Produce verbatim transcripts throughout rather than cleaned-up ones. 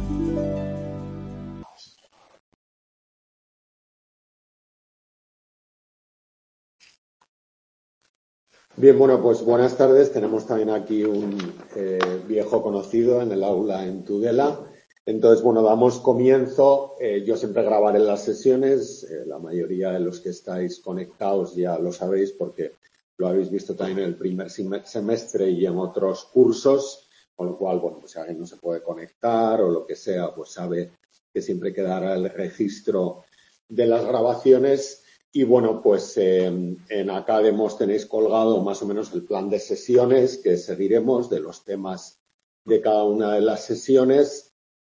Bien, bueno, pues buenas tardes. Tenemos también aquí un eh, viejo conocido en el aula en Tudela. Entonces, bueno, damos comienzo. Eh, yo siempre grabaré las sesiones. Eh, la mayoría de los que estáis conectados ya lo sabéis porque lo habéis visto también en el primer semestre y en otros cursos. Con lo cual, bueno, pues si alguien no se puede conectar o lo que sea, pues sabe que siempre quedará el registro de las grabaciones. Y bueno, pues eh, en Academos tenéis colgado más o menos el plan de sesiones que seguiremos de los temas de cada una de las sesiones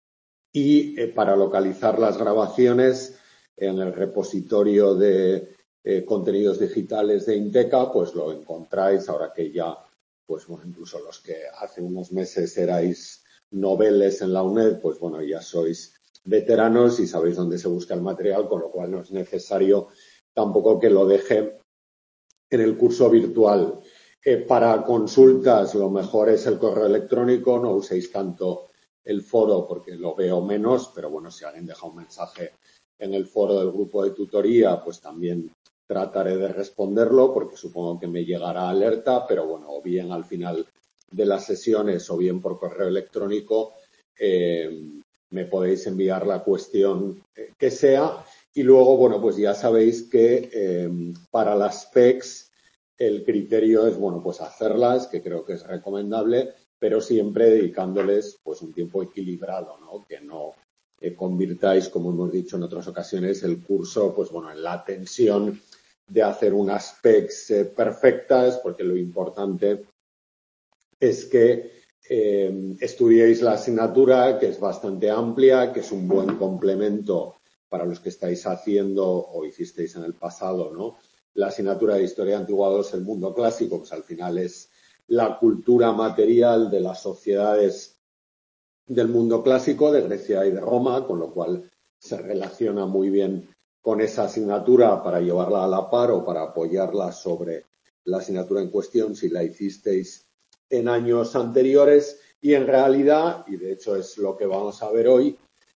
y eh, para localizar las grabaciones en el repositorio de eh, contenidos digitales de Inteca, pues lo encontráis ahora que ya, pues bueno, incluso los que hace unos meses erais noveles en la UNED, pues bueno, ya sois veteranos y sabéis dónde se busca el material, con lo cual no es necesario tampoco que lo deje en el curso virtual. Eh, para consultas lo mejor es el correo electrónico, no uséis tanto el foro porque lo veo menos, pero bueno, si alguien deja un mensaje en el foro del grupo de tutoría, pues también trataré de responderlo porque supongo que me llegará alerta, pero bueno, o bien al final de las sesiones o bien por correo electrónico eh, me podéis enviar la cuestión que sea. Y luego, bueno, pues ya sabéis que eh, para las P E Cs el criterio es, bueno, pues hacerlas, que creo que es recomendable, pero siempre dedicándoles pues un tiempo equilibrado, ¿no? Que no eh, convirtáis, como hemos dicho en otras ocasiones, el curso, pues bueno, en la tensión de hacer unas P E Cs eh, perfectas, porque lo importante es que eh, estudiéis la asignatura, que es bastante amplia, que es un buen complemento para los que estáis haciendo o hicisteis en el pasado, ¿no? La asignatura de Historia Antigua dos, el mundo clásico, pues al final es la cultura material de las sociedades del mundo clásico, de Grecia y de Roma, con lo cual se relaciona muy bien con esa asignatura para llevarla a la par o para apoyarla sobre la asignatura en cuestión si la hicisteis en años anteriores. Y en realidad, y de hecho es lo que vamos a ver hoy,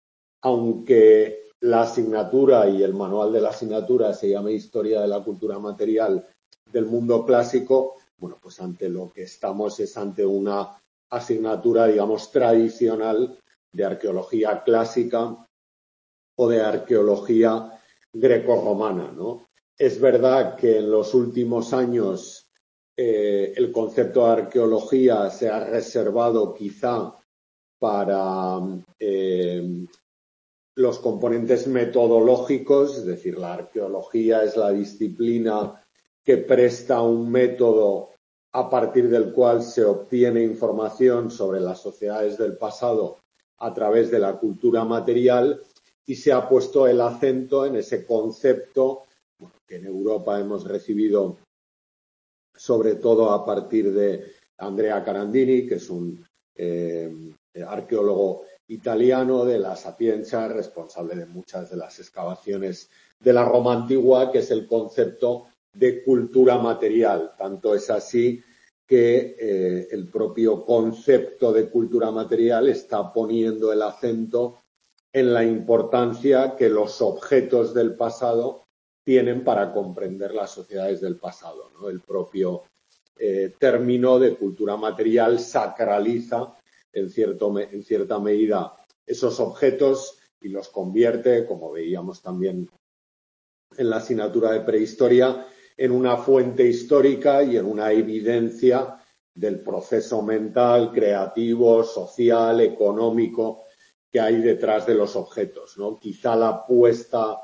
aunque la asignatura y el manual de la asignatura se llame Historia de la Cultura Material del Mundo Clásico, bueno, pues ante lo que estamos es ante una asignatura, digamos, tradicional de arqueología clásica o de arqueología grecorromana, ¿no? Es verdad que en los últimos años eh, el concepto de arqueología se ha reservado quizá para eh, los componentes metodológicos, es decir, la arqueología es la disciplina que presta un método a partir del cual se obtiene información sobre las sociedades del pasado a través de la cultura material y se ha puesto el acento en ese concepto que en Europa hemos recibido sobre todo a partir de Andrea Carandini, que es un eh, arqueólogo italiano de la Sapienza, responsable de muchas de las excavaciones de la Roma antigua, que es el concepto de cultura material. Tanto es así que eh, el propio concepto de cultura material está poniendo el acento en la importancia que los objetos del pasado tienen para comprender las sociedades del pasado, ¿no? El propio eh, término de cultura material sacraliza en, cierto, en cierta medida esos objetos y los convierte, como veíamos también en la asignatura de prehistoria, en una fuente histórica y en una evidencia del proceso mental, creativo, social, económico que hay detrás de los objetos, ¿no? Quizá la puesta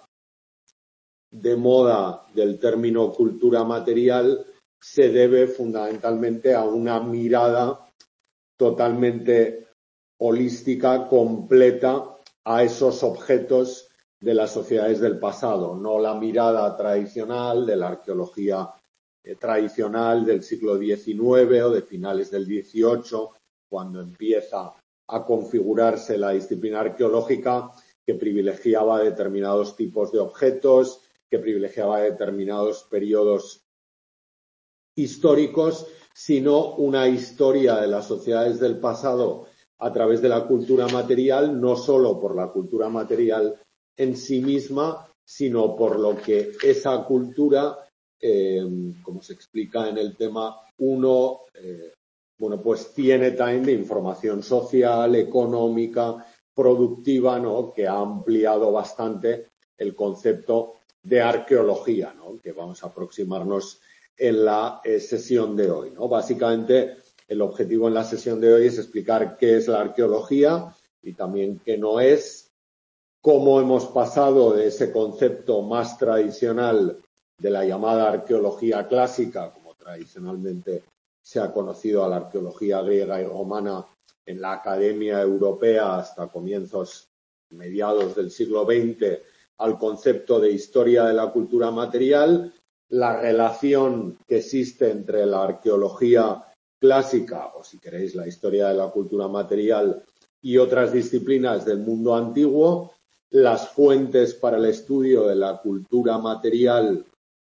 de moda del término cultura material se debe fundamentalmente a una mirada totalmente holística, completa a esos objetos de las sociedades del pasado, no la mirada tradicional de la arqueología eh, tradicional del siglo diecinueve o de finales del dieciocho, cuando empieza a configurarse la disciplina arqueológica que privilegiaba determinados tipos de objetos, que privilegiaba determinados periodos históricos, sino una historia de las sociedades del pasado a través de la cultura material, no solo por la cultura material en sí misma, sino por lo que esa cultura, eh, como se explica en el tema uno, eh, bueno, pues tiene también de información social, económica, productiva, ¿no? Que ha ampliado bastante el concepto de arqueología, ¿no? Que vamos a aproximarnos en la eh, sesión de hoy, ¿no? Básicamente, el objetivo en la sesión de hoy es explicar qué es la arqueología y también qué no es, cómo hemos pasado de ese concepto más tradicional de la llamada arqueología clásica, como tradicionalmente se ha conocido a la arqueología griega y romana en la academia europea hasta comienzos, mediados del siglo veinte, al concepto de historia de la cultura material, la relación que existe entre la arqueología clásica, o si queréis, la historia de la cultura material y otras disciplinas del mundo antiguo, las fuentes para el estudio de la cultura material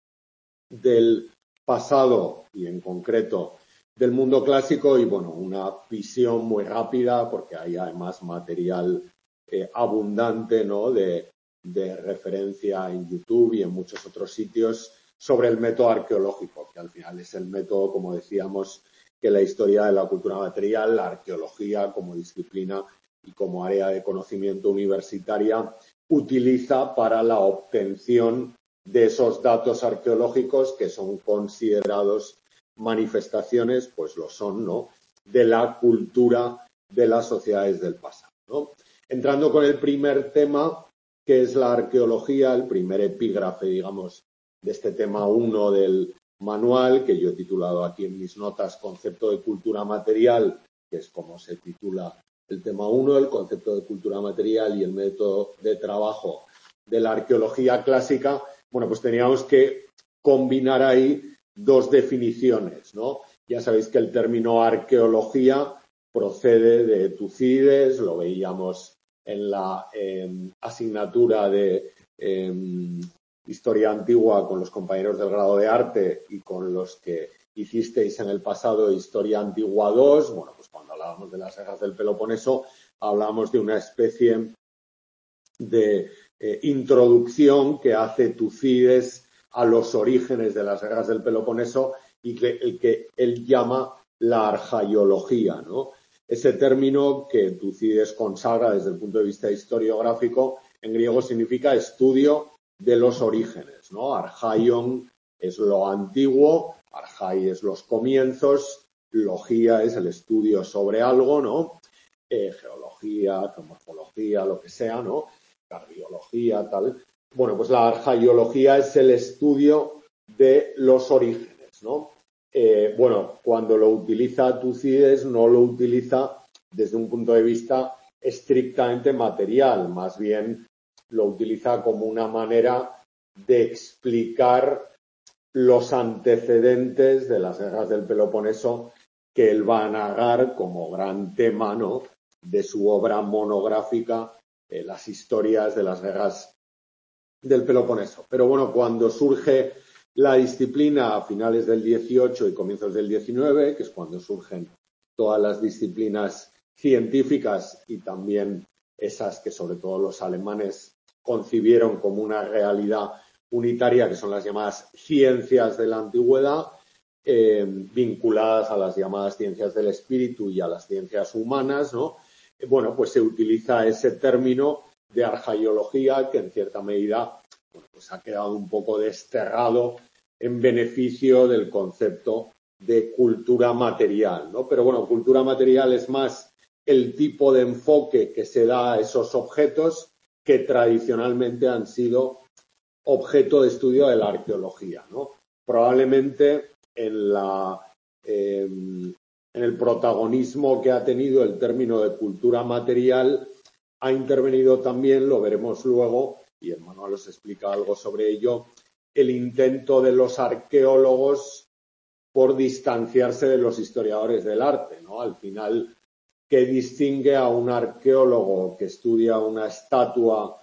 del pasado y en concreto del mundo clásico y, bueno, una visión muy rápida porque hay además material eh, abundante, ¿no? de, de referencia en YouTube y en muchos otros sitios sobre el método arqueológico, que al final es el método, como decíamos, que la historia de la cultura material, la arqueología como disciplina y como área de conocimiento universitaria utiliza para la obtención de esos datos arqueológicos que son considerados manifestaciones, pues lo son, ¿no?, de la cultura de las sociedades del pasado, ¿no? Entrando con el primer tema, que es la arqueología, el primer epígrafe, digamos, de este tema uno del manual, que yo he titulado aquí en mis notas Concepto de cultura material, que es como se titula el tema uno, el concepto de cultura material y el método de trabajo de la arqueología clásica. Bueno, pues teníamos que combinar ahí dos definiciones, ¿no? Ya sabéis que el término arqueología procede de Tucídides, lo veíamos en la eh, asignatura de eh, Historia Antigua con los compañeros del grado de arte y con los que hicisteis en el pasado Historia Antigua dos. Bueno, pues cuando hablábamos de las eras del Peloponeso, hablábamos de una especie de eh, introducción que hace Tucídides a los orígenes de las guerras del Peloponeso y que el que él llama la arjaiología, ¿no? Ese término que Tucídides consagra desde el punto de vista historiográfico en griego significa estudio de los orígenes, ¿no? Arjaion es lo antiguo, arjai es los comienzos, logía es el estudio sobre algo, ¿no? Eh, geología, geomorfología, lo que sea, ¿no? Cardiología, tal. Bueno, pues la arjaiología es el estudio de los orígenes, ¿no? Eh, bueno, cuando lo utiliza Tucídides no lo utiliza desde un punto de vista estrictamente material, más bien lo utiliza como una manera de explicar los antecedentes de las guerras del Peloponeso que él va a narrar como gran tema, ¿no?, de su obra monográfica, eh, las historias de las guerras del Peloponeso. Pero bueno, cuando surge la disciplina a finales del dieciocho y comienzos del diecinueve, que es cuando surgen todas las disciplinas científicas y también esas que sobre todo los alemanes concibieron como una realidad unitaria, que son las llamadas ciencias de la antigüedad, eh, vinculadas a las llamadas ciencias del espíritu y a las ciencias humanas, ¿no? Eh, bueno, pues se utiliza ese término de arjaiología que en cierta medida, bueno, pues ha quedado un poco desterrado en beneficio del concepto de cultura material, ¿no? Pero bueno, cultura material es más el tipo de enfoque que se da a esos objetos que tradicionalmente han sido objeto de estudio de la arqueología, ¿no? Probablemente en la eh, en el protagonismo que ha tenido el término de cultura material ha intervenido también, lo veremos luego, y el manual os explica algo sobre ello, el intento de los arqueólogos por distanciarse de los historiadores del arte, ¿no? Al final, ¿qué distingue a un arqueólogo que estudia una estatua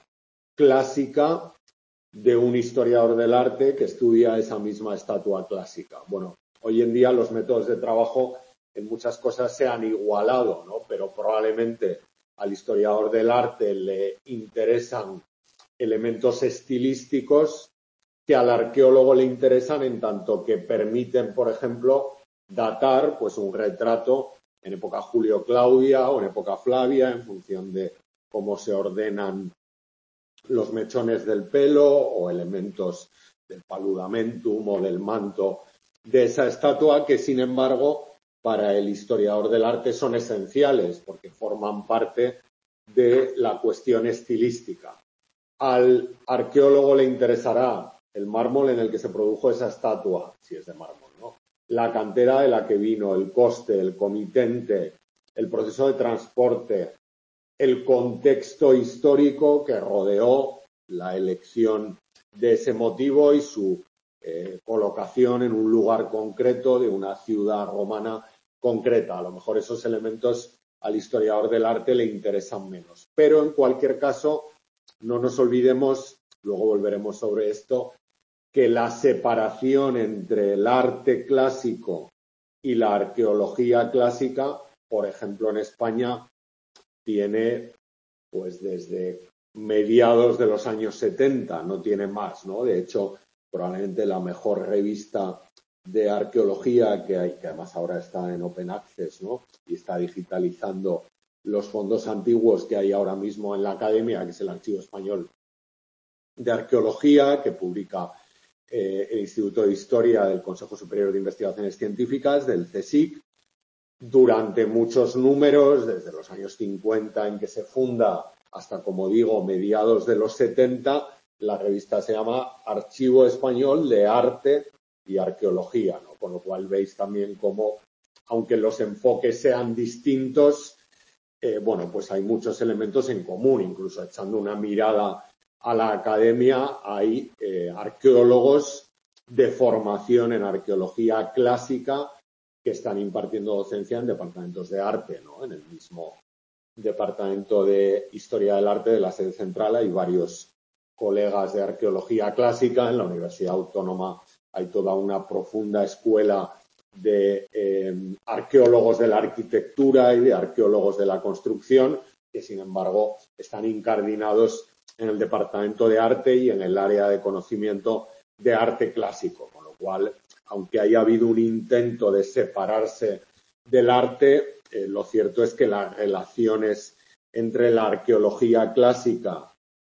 clásica de un historiador del arte que estudia esa misma estatua clásica? Bueno, hoy en día los métodos de trabajo en muchas cosas se han igualado, ¿no? Pero probablemente al historiador del arte le interesan elementos estilísticos que al arqueólogo le interesan en tanto que permiten, por ejemplo, datar pues un retrato en época Julio-Claudia o en época Flavia, en función de cómo se ordenan los mechones del pelo o elementos del paludamentum o del manto de esa estatua, que sin embargo para el historiador del arte son esenciales porque forman parte de la cuestión estilística. Al arqueólogo le interesará el mármol en el que se produjo esa estatua, si es de mármol, ¿no? La cantera de la que vino, el coste, el comitente, el proceso de transporte, el contexto histórico que rodeó la elección de ese motivo y su eh, colocación en un lugar concreto de una ciudad romana concreta. A lo mejor esos elementos al historiador del arte le interesan menos. Pero en cualquier caso, no nos olvidemos, luego volveremos sobre esto, que la separación entre el arte clásico y la arqueología clásica, por ejemplo en España, tiene pues desde mediados de los años setenta, no tiene más, ¿no? De hecho, probablemente la mejor revista de arqueología que hay, que además ahora está en Open Access, ¿no? Y está digitalizando los fondos antiguos que hay ahora mismo en la academia, que es el Archivo Español de Arqueología, que publica eh, el Instituto de Historia del Consejo Superior de Investigaciones Científicas, del CSIC. Durante muchos números, desde los años cincuenta en que se funda hasta, como digo, mediados de los setenta, la revista se llama Archivo Español de Arte y Arqueología, ¿no? Con lo cual veis también cómo, aunque los enfoques sean distintos, eh, bueno, pues hay muchos elementos en común. Incluso echando una mirada a la academia, hay eh, arqueólogos de formación en arqueología clásica que están impartiendo docencia en departamentos de arte, ¿no? En el mismo departamento de Historia del Arte de la sede central hay varios colegas de arqueología clásica. En la Universidad Autónoma hay toda una profunda escuela de eh, arqueólogos de la arquitectura y de arqueólogos de la construcción, que sin embargo están incardinados en el departamento de arte y en el área de conocimiento de arte clásico, con lo cual, aunque haya habido un intento de separarse del arte, eh, lo cierto es que las relaciones entre la arqueología clásica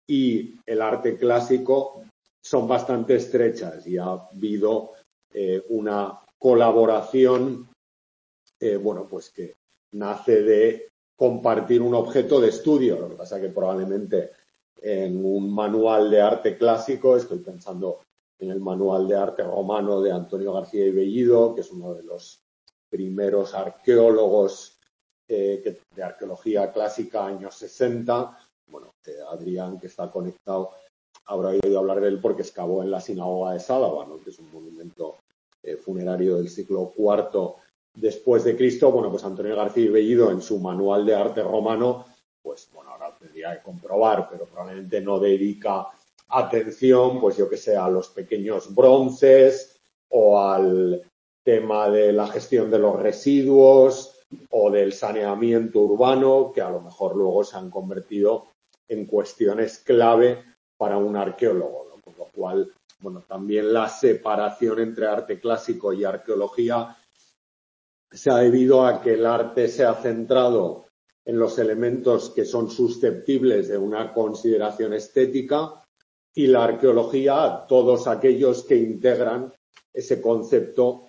y el arte clásico son bastante estrechas y ha habido eh, una colaboración, eh, bueno, pues que nace de compartir un objeto de estudio. Lo que pasa es que probablemente en un manual de arte clásico, estoy pensando en el manual de arte romano de Antonio García y Bellido, que es uno de los primeros arqueólogos eh, que, de arqueología clásica, años sesenta. Bueno, eh, Adrián, que está conectado, habrá oído hablar de él porque excavó en la sinagoga de Sádaba, ¿no? Que es un monumento eh, funerario del siglo cuarto después de Cristo. Bueno, pues Antonio García y Bellido, en su manual de arte romano, pues bueno, ahora tendría que comprobar, pero probablemente no dedica atención, pues yo que sé, a los pequeños bronces o al tema de la gestión de los residuos o del saneamiento urbano, que a lo mejor luego se han convertido en cuestiones clave para un arqueólogo, ¿no? Con lo cual, bueno, también la separación entre arte clásico y arqueología se ha debido a que el arte se ha centrado en los elementos que son susceptibles de una consideración estética y la arqueología a todos aquellos que integran ese concepto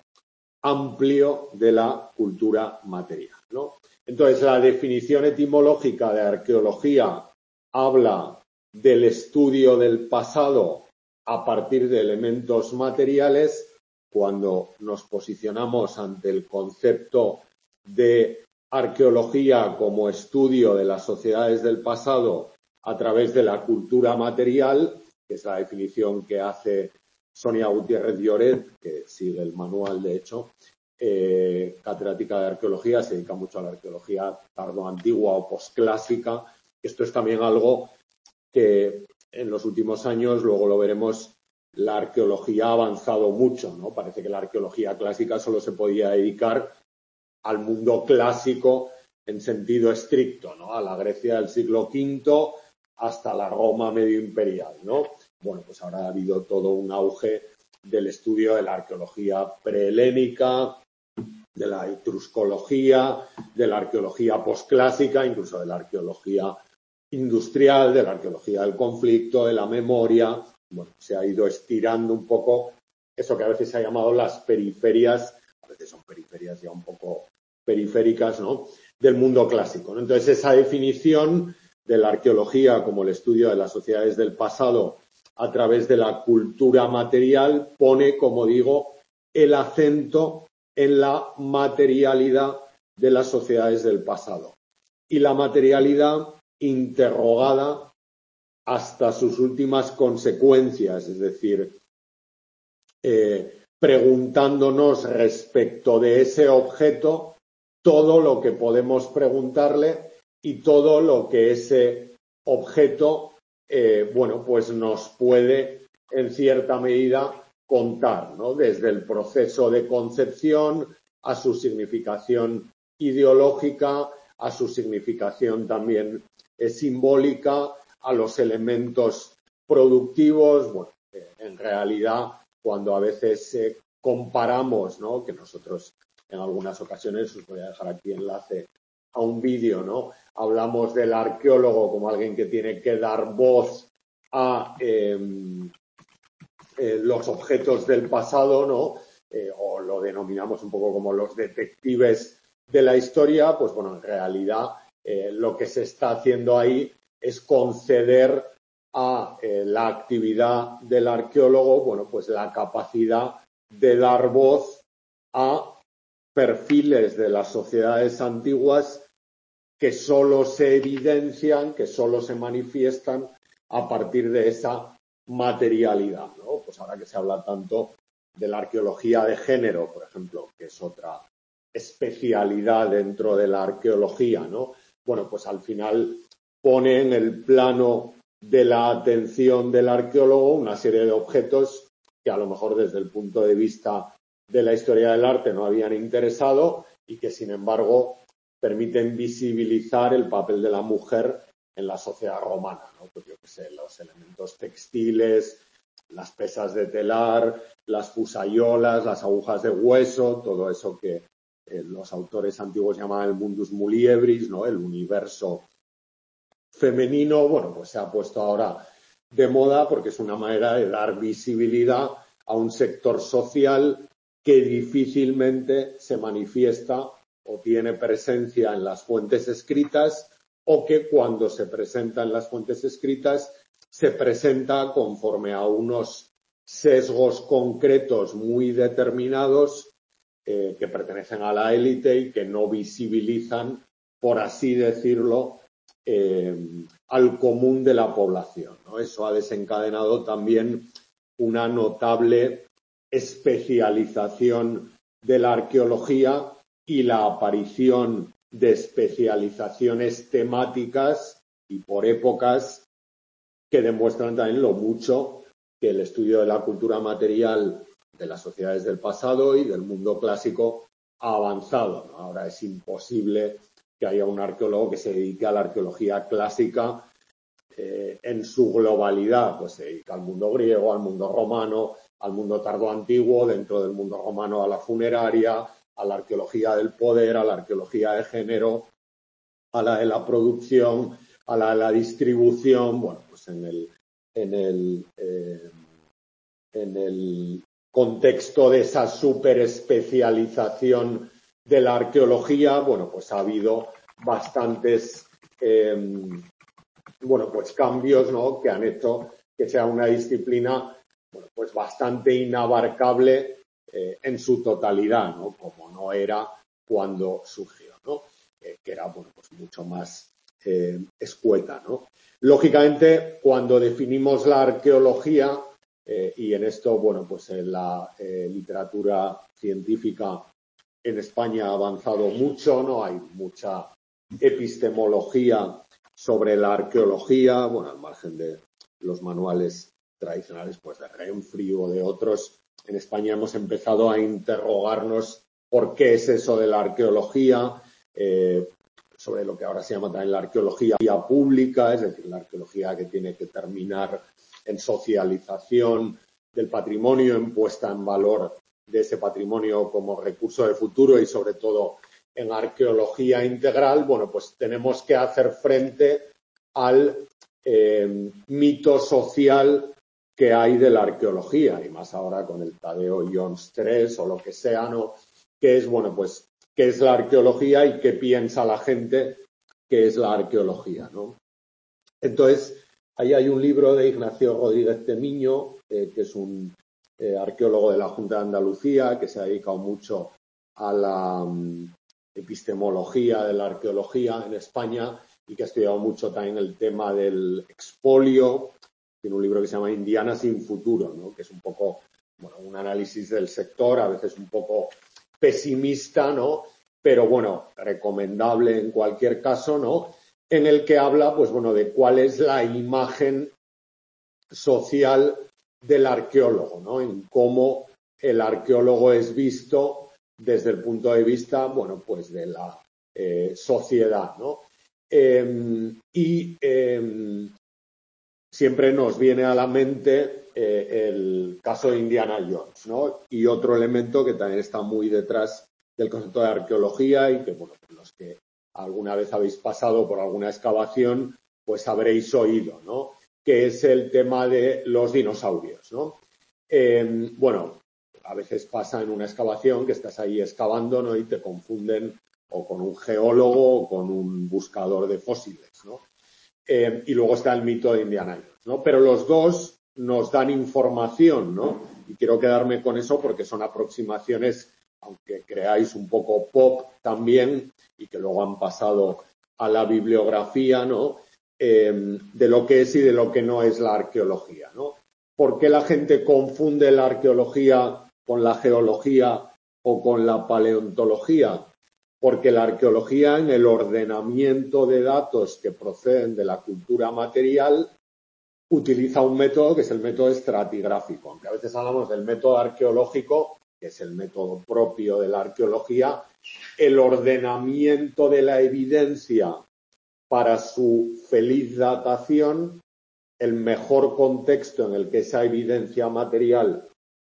amplio de la cultura material, ¿no? Entonces, la definición etimológica de arqueología habla del estudio del pasado a partir de elementos materiales. Cuando nos posicionamos ante el concepto de arqueología como estudio de las sociedades del pasado a través de la cultura material, que es la definición que hace Sonia Gutiérrez Lloret, que sigue el manual, de hecho, eh, catedrática de arqueología, se dedica mucho a la arqueología tardoantigua o posclásica. Esto es también algo que en los últimos años, luego lo veremos, la arqueología ha avanzado mucho, ¿no? Parece que la arqueología clásica solo se podía dedicar al mundo clásico en sentido estricto, ¿no? A la Grecia del siglo quinto hasta la Roma medio imperial, ¿no? Bueno, pues ahora ha habido todo un auge del estudio de la arqueología prehelénica, de la etruscología, de la arqueología posclásica, incluso de la arqueología industrial, de la arqueología del conflicto, de la memoria. Bueno, se ha ido estirando un poco eso que a veces se ha llamado las periferias, a veces son periferias ya un poco periféricas, ¿no?, del mundo clásico, ¿no? Entonces, esa definición de la arqueología como el estudio de las sociedades del pasado a través de la cultura material pone, como digo, el acento en la materialidad de las sociedades del pasado. Y la materialidad interrogada hasta sus últimas consecuencias, es decir, eh, preguntándonos respecto de ese objeto todo lo que podemos preguntarle y todo lo que ese objeto, eh, bueno, pues nos puede en cierta medida contar, ¿no? Desde el proceso de concepción a su significación ideológica, a su significación también eh, simbólica, a los elementos productivos. Bueno, eh, en realidad, cuando a veces eh, comparamos, ¿no?, que nosotros en algunas ocasiones, os voy a dejar aquí enlace a un vídeo, ¿no?, hablamos del arqueólogo como alguien que tiene que dar voz a eh, eh, los objetos del pasado, ¿no?, eh, o lo denominamos un poco como los detectives de la historia. Pues bueno, en realidad eh, lo que se está haciendo ahí es conceder a eh, la actividad del arqueólogo, bueno, pues la capacidad de dar voz a perfiles de las sociedades antiguas que solo se evidencian, que solo se manifiestan a partir de esa materialidad, ¿no? Pues ahora que se habla tanto de la arqueología de género, por ejemplo, que es otra especialidad dentro de la arqueología, ¿no? Bueno, pues al final pone en el plano de la atención del arqueólogo una serie de objetos que a lo mejor desde el punto de vista de la historia del arte no habían interesado y que, sin embargo, permiten visibilizar el papel de la mujer en la sociedad romana, ¿no? Pues yo qué sé, los elementos textiles, las pesas de telar, las fusayolas, las agujas de hueso, todo eso que eh, los autores antiguos llamaban el mundus muliebris, ¿no?, el universo femenino. Bueno, pues se ha puesto ahora de moda porque es una manera de dar visibilidad a un sector social que difícilmente se manifiesta o tiene presencia en las fuentes escritas, o que cuando se presenta en las fuentes escritas se presenta conforme a unos sesgos concretos muy determinados eh, que pertenecen a la élite y que no visibilizan, por así decirlo, eh, al común de la población, ¿no? Eso ha desencadenado también una notable especialización de la arqueología y la aparición de especializaciones temáticas y por épocas que demuestran también lo mucho que el estudio de la cultura material de las sociedades del pasado y del mundo clásico ha avanzado, ¿no? Ahora es imposible que haya un arqueólogo que se dedique a la arqueología clásica eh, en su globalidad, pues se dedica al mundo griego, al mundo romano, al mundo tardoantiguo, dentro del mundo romano a la funeraria, a la arqueología del poder, a la arqueología de género, a la de la producción, a la de la distribución. Bueno, pues en el, en el, eh, en el contexto de esa superespecialización de la arqueología, bueno, pues ha habido bastantes eh, bueno, pues cambios, ¿no?, que han hecho que sea una disciplina, bueno, pues bastante inabarcable eh, en su totalidad, ¿no?, como no era cuando surgió, ¿no?, eh, que era, bueno, pues mucho más eh, escueta, ¿no? Lógicamente, cuando definimos la arqueología, eh, y en esto, bueno, pues en la eh, literatura científica en España ha avanzado mucho, ¿no? Hay mucha epistemología sobre la arqueología, bueno, al margen de los manuales tradicionales, pues de Renfri o de otros. En España hemos empezado a interrogarnos por qué es eso de la arqueología, eh, sobre lo que ahora se llama también la arqueología pública, es decir, la arqueología que tiene que terminar en socialización del patrimonio, en puesta en valor de ese patrimonio como recurso de futuro y sobre todo en arqueología integral. Bueno, pues tenemos que hacer frente al eh, mito social que hay de la arqueología, y más ahora con el Tadeo Jones tres o lo que sea, ¿no? Que es, bueno, pues, qué es la arqueología y qué piensa la gente que es la arqueología, ¿no? Entonces, ahí hay un libro de Ignacio Rodríguez Temiño, eh, que es un eh, arqueólogo de la Junta de Andalucía, que se ha dedicado mucho a la um, epistemología de la arqueología en España y que ha estudiado mucho también el tema del expolio. Tiene un libro que se llama Indiana sin futuro, ¿no? Que es un poco, bueno, un análisis del sector, a veces un poco pesimista, ¿no? Pero bueno, recomendable en cualquier caso, ¿no? En el que habla, pues bueno, de cuál es la imagen social del arqueólogo, ¿no? En cómo el arqueólogo es visto desde el punto de vista, bueno, pues de la eh, sociedad, ¿no? Eh, y eh, siempre nos viene a la mente eh, el caso de Indiana Jones, ¿no? Y otro elemento que también está muy detrás del concepto de arqueología y que, bueno, los que alguna vez habéis pasado por alguna excavación, pues habréis oído, ¿no? Que es el tema de los dinosaurios, ¿no? Eh, bueno, a veces pasa en una excavación que estás ahí excavando, ¿no? Y te confunden o con un geólogo o con un buscador de fósiles, ¿no? Eh, y luego está el mito de Indiana Jones, ¿no? Pero los dos nos dan información, ¿no? Y quiero quedarme con eso porque son aproximaciones, aunque creáis un poco pop también, y que luego han pasado a la bibliografía, ¿no? Eh, de lo que es y de lo que no es la arqueología, ¿no? ¿Por qué la gente confunde la arqueología con la geología o con la paleontología? Porque la arqueología, en el ordenamiento de datos que proceden de la cultura material, utiliza un método que es el método estratigráfico. Aunque a veces hablamos del método arqueológico, que es el método propio de la arqueología, el ordenamiento de la evidencia para su feliz datación, el mejor contexto en el que esa evidencia material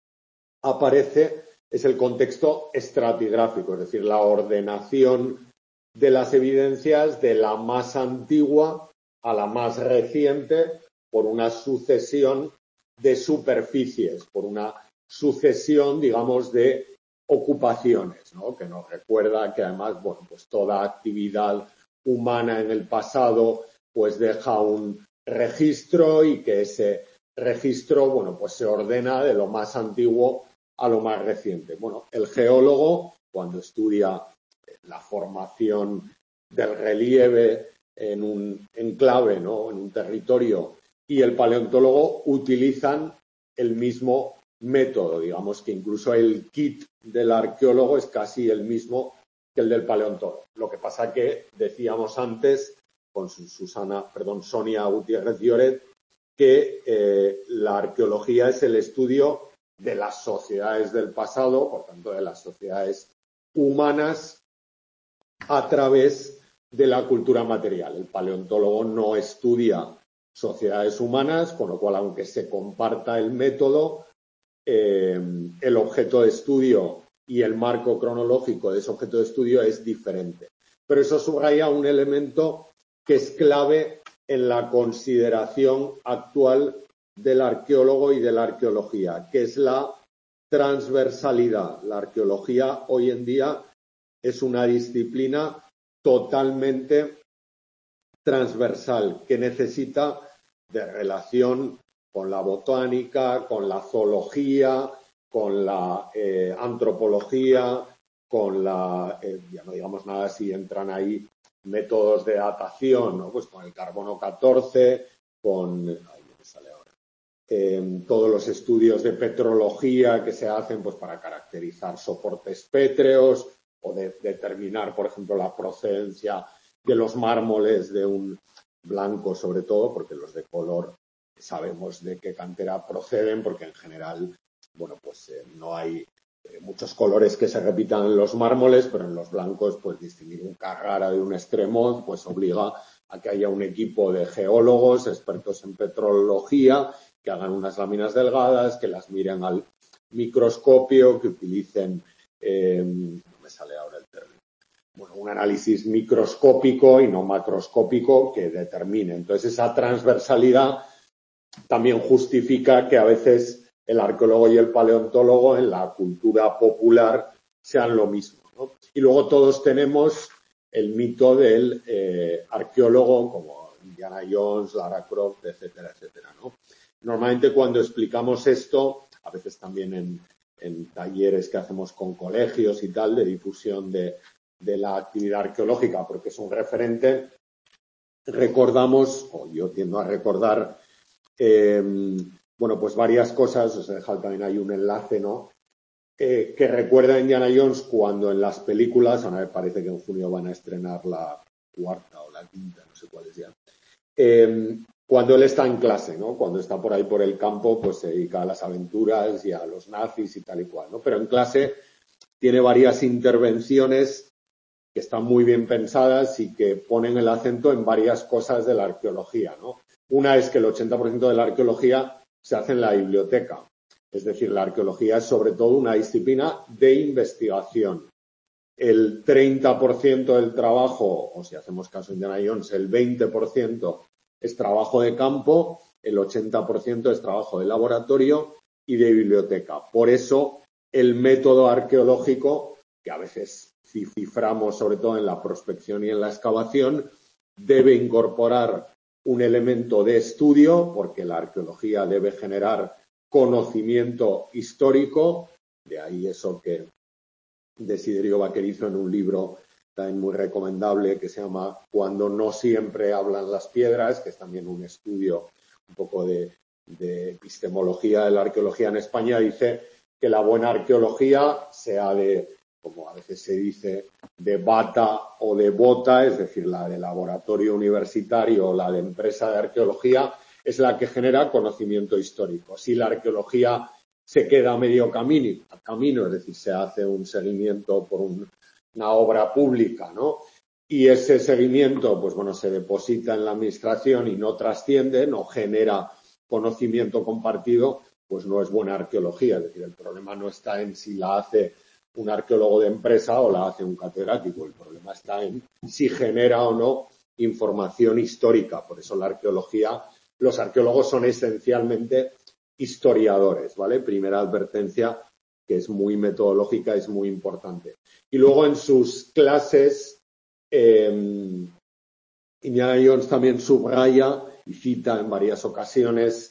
aparece es el contexto estratigráfico, es decir, la ordenación de las evidencias de la más antigua a la más reciente por una sucesión de superficies, por una sucesión, digamos, de ocupaciones, ¿no? Que nos recuerda que además, bueno, pues toda actividad humana en el pasado pues deja un registro y que ese registro, bueno, pues se ordena de lo más antiguo a lo más reciente. Bueno, el geólogo, cuando estudia la formación del relieve en un enclave, ¿no? En un territorio, y el paleontólogo utilizan el mismo método. Digamos que incluso el kit del arqueólogo es casi el mismo que el del paleontólogo. Lo que pasa que decíamos antes, con Susana, perdón, Sonia Gutiérrez Lloret, que eh, la arqueología es el estudio de las sociedades del pasado, por tanto de las sociedades humanas a través de la cultura material. El paleontólogo no estudia sociedades humanas, con lo cual, aunque se comparta el método, eh, el objeto de estudio y el marco cronológico de ese objeto de estudio es diferente. Pero eso subraya un elemento que es clave en la consideración actual del arqueólogo y de la arqueología, que es la transversalidad. La arqueología hoy en día es una disciplina totalmente transversal, que necesita de relación con la botánica, con la zoología, con la eh, antropología, con la, eh, ya no digamos nada si entran ahí métodos de datación, ¿no? Pues con el carbono catorce, con ay, me sale ahora, eh, todos los estudios de petrología que se hacen pues para caracterizar soportes pétreos o de determinar, por ejemplo, la procedencia de los mármoles de un blanco, sobre todo, porque los de color sabemos de qué cantera proceden, porque en general, bueno, pues eh, no hay muchos colores que se repitan en los mármoles, pero en los blancos, pues distinguir un Carrara de un Extremont, pues obliga a que haya un equipo de geólogos, expertos en petrología, que hagan unas láminas delgadas, que las miren al microscopio, que utilicen, eh, no me sale ahora el término, bueno, un análisis microscópico y no macroscópico que determine. Entonces, esa transversalidad también justifica que a veces el arqueólogo y el paleontólogo en la cultura popular sean lo mismo, ¿no? Y luego todos tenemos el mito del eh, arqueólogo como Indiana Jones, Lara Croft, etcétera, etcétera, ¿no? Normalmente cuando explicamos esto, a veces también en, en talleres que hacemos con colegios y tal, de difusión de, de la actividad arqueológica, porque es un referente, recordamos, o yo tiendo a recordar, eh, bueno, pues varias cosas, os he dejado también ahí un enlace, ¿no? Eh, que recuerda a Indiana Jones cuando en las películas, ahora me parece que en junio van a estrenar la cuarta o la quinta, no sé cuál es ya, eh, cuando él está en clase, ¿no? Cuando está por ahí por el campo, pues se dedica a las aventuras y a los nazis y tal y cual, ¿no? Pero en clase tiene varias intervenciones que están muy bien pensadas y que ponen el acento en varias cosas de la arqueología, ¿no? Una es que el ochenta por ciento de la arqueología se hace en la biblioteca. Es decir, la arqueología es sobre todo una disciplina de investigación. El treinta por ciento del trabajo, o si hacemos caso de Indiana Jones, el veinte por ciento es trabajo de campo, el ochenta por ciento es trabajo de laboratorio y de biblioteca. Por eso, el método arqueológico, que a veces ciframos sobre todo en la prospección y en la excavación, debe incorporar un elemento de estudio, porque la arqueología debe generar conocimiento histórico, de ahí eso que Desiderio Baquer hizo en un libro también muy recomendable que se llama Cuando no siempre hablan las piedras, que es también un estudio un poco de, de epistemología de la arqueología en España. Dice que la buena arqueología, sea de, como a veces se dice, de bata o de bota, es decir, la de laboratorio universitario o la de empresa de arqueología, es la que genera conocimiento histórico. Si la arqueología se queda a medio camino, a camino, es decir, se hace un seguimiento por un, una obra pública, ¿no? Y ese seguimiento, pues bueno, se deposita en la administración y no trasciende, no genera conocimiento compartido, pues no es buena arqueología. Es decir, el problema no está en si la hace un arqueólogo de empresa o la hace un catedrático. El problema está en si genera o no información histórica. Por eso la arqueología, los arqueólogos son esencialmente historiadores, ¿vale? Primera advertencia, que es muy metodológica, es muy importante. Y luego en sus clases, eh, Indiana Jones también subraya y cita en varias ocasiones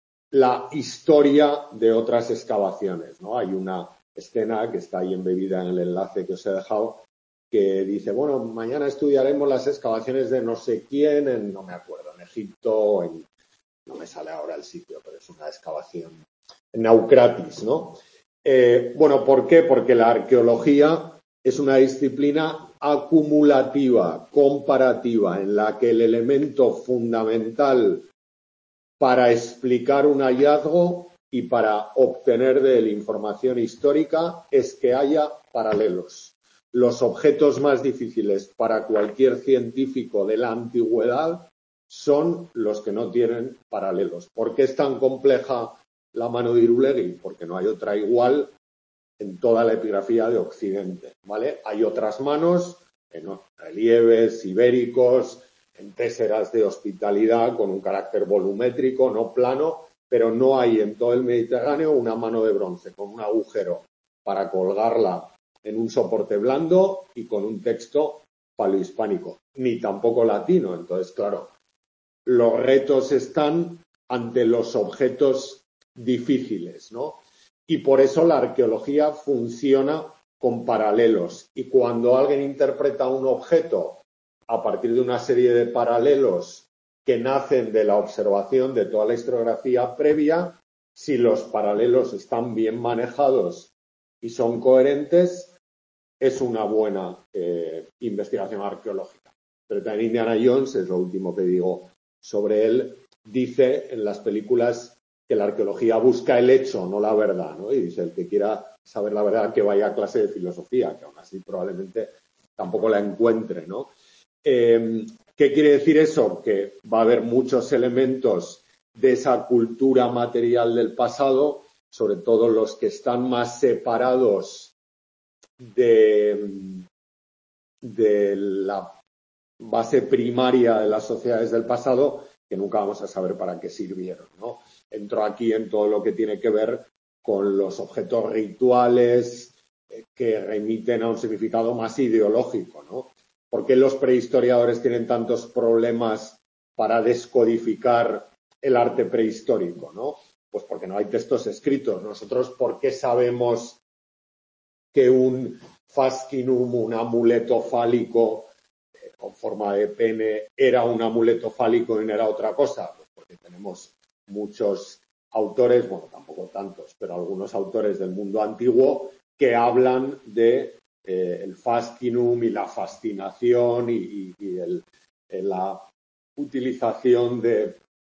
la historia de otras excavaciones, ¿no? Hay una escena que está ahí embebida en el enlace que os he dejado, que dice, bueno, mañana estudiaremos las excavaciones de no sé quién, en, no me acuerdo, en Egipto, en, no me sale ahora el sitio, pero es una excavación en Naucratis, ¿no? Eh, bueno, ¿por qué? Porque la arqueología es una disciplina acumulativa, comparativa, en la que el elemento fundamental para explicar un hallazgo y para obtener de él información histórica es que haya paralelos. Los objetos más difíciles para cualquier científico de la antigüedad son los que no tienen paralelos. ¿Por qué es tan compleja la mano de Irulegui? Porque no hay otra igual en toda la epigrafía de Occidente, ¿vale? Hay otras manos en relieves ibéricos, en téseras de hospitalidad con un carácter volumétrico, no plano, pero no hay en todo el Mediterráneo una mano de bronce con un agujero para colgarla en un soporte blando y con un texto paleohispánico, ni tampoco latino. Entonces, claro, los retos están ante los objetos difíciles, ¿no? Y por eso la arqueología funciona con paralelos. Y cuando alguien interpreta un objeto a partir de una serie de paralelos que nacen de la observación de toda la historiografía previa, si los paralelos están bien manejados y son coherentes, es una buena eh, investigación arqueológica. Pero también Indiana Jones, es lo último que digo sobre él, dice en las películas que la arqueología busca el hecho, no la verdad, ¿no? Y dice, el que quiera saber la verdad, que vaya a clase de filosofía, que aún así probablemente tampoco la encuentre, ¿no? Eh, ¿Qué quiere decir eso? Que va a haber muchos elementos de esa cultura material del pasado, sobre todo los que están más separados de, de la base primaria de las sociedades del pasado, que nunca vamos a saber para qué sirvieron, ¿no? Entro aquí en todo lo que tiene que ver con los objetos rituales eh, que remiten a un significado más ideológico, ¿no? ¿Por qué los prehistoriadores tienen tantos problemas para descodificar el arte prehistórico, ¿no? Pues porque no hay textos escritos. Nosotros, ¿por qué sabemos que un fascinum, un amuleto fálico eh, con forma de pene, era un amuleto fálico y no era otra cosa? Pues porque tenemos muchos autores, bueno, tampoco tantos, pero algunos autores del mundo antiguo que hablan de eh, el fascinum y la fascinación y, y, y el, la utilización de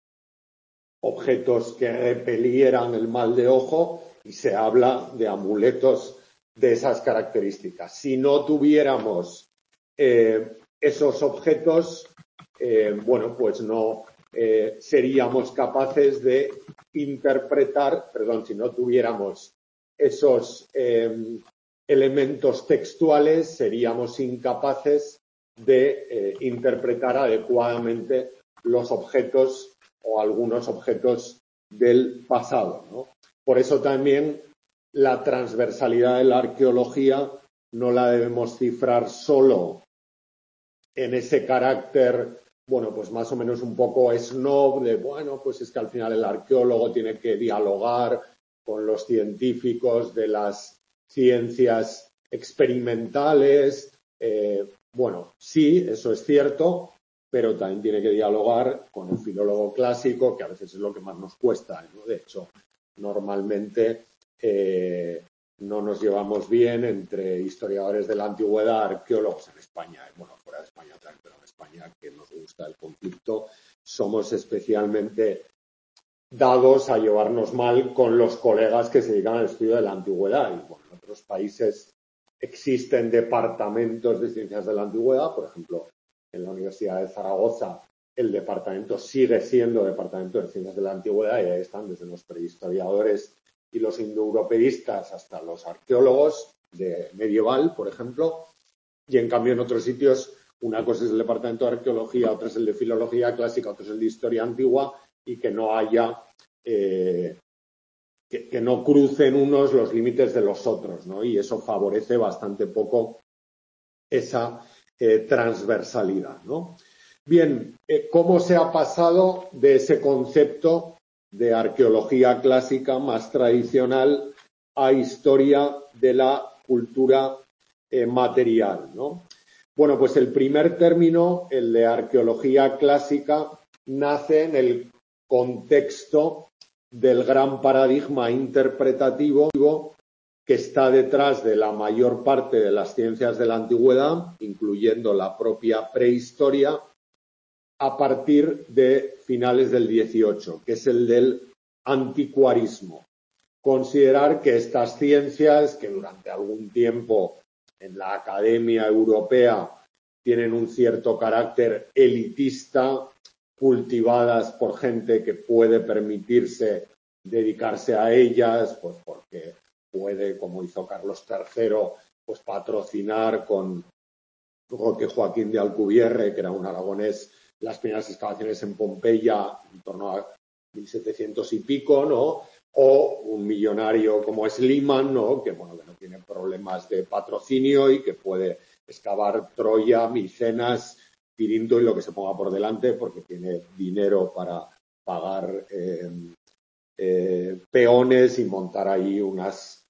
objetos que repelieran el mal de ojo, y se habla de amuletos de esas características. Si no tuviéramos eh, esos objetos, eh, bueno, pues no eh, seríamos capaces de interpretar, perdón, si no tuviéramos esos eh, elementos textuales, seríamos incapaces de eh, interpretar adecuadamente los objetos o algunos objetos del pasado, ¿no? Por eso también la transversalidad de la arqueología no la debemos cifrar solo en ese carácter, bueno, pues más o menos un poco snob de, bueno, pues es que al final el arqueólogo tiene que dialogar con los científicos de las ciencias experimentales. Eh, bueno, sí, eso es cierto, pero también tiene que dialogar con el filólogo clásico, que a veces es lo que más nos cuesta, ¿no? De hecho, normalmente eh, no nos llevamos bien entre historiadores de la antigüedad, arqueólogos en España, y bueno, fuera de España también, pero en España, que nos gusta el conflicto, somos especialmente dados a llevarnos mal con los colegas que se dedican al estudio de la antigüedad. Y bueno, en otros países existen departamentos de ciencias de la antigüedad, por ejemplo, en la Universidad de Zaragoza el departamento sigue siendo departamento de ciencias de la antigüedad, y ahí están desde los prehistoriadores y los indoeuropeístas hasta los arqueólogos de medieval, por ejemplo, y en cambio en otros sitios una cosa es el departamento de arqueología, otra es el de filología clásica, otro es el de historia antigua, y que no haya eh, que, que no crucen unos los límites de los otros, ¿no? Y eso favorece bastante poco esa eh, transversalidad, ¿no? Bien, eh, ¿cómo se ha pasado de ese concepto de arqueología clásica más tradicional a historia de la cultura eh, material, ¿no? Bueno, pues el primer término, el de arqueología clásica, nace en el contexto del gran paradigma interpretativo que está detrás de la mayor parte de las ciencias de la antigüedad, incluyendo la propia prehistoria, a partir de finales del dieciocho, que es el del anticuarismo. Considerar que estas ciencias, que durante algún tiempo en la academia europea tienen un cierto carácter elitista, cultivadas por gente que puede permitirse dedicarse a ellas, pues porque puede, como hizo Carlos tercero, pues patrocinar con Roque Joaquín de Alcubierre, que era un aragonés, las primeras excavaciones en Pompeya en torno a mil setecientos y pico, ¿no? O un millonario como Schliemann, ¿no? Que, bueno, que no tiene problemas de patrocinio y que puede excavar Troya, Micenas, Tirinto y lo que se ponga por delante, porque tiene dinero para pagar eh, eh, peones y montar ahí unas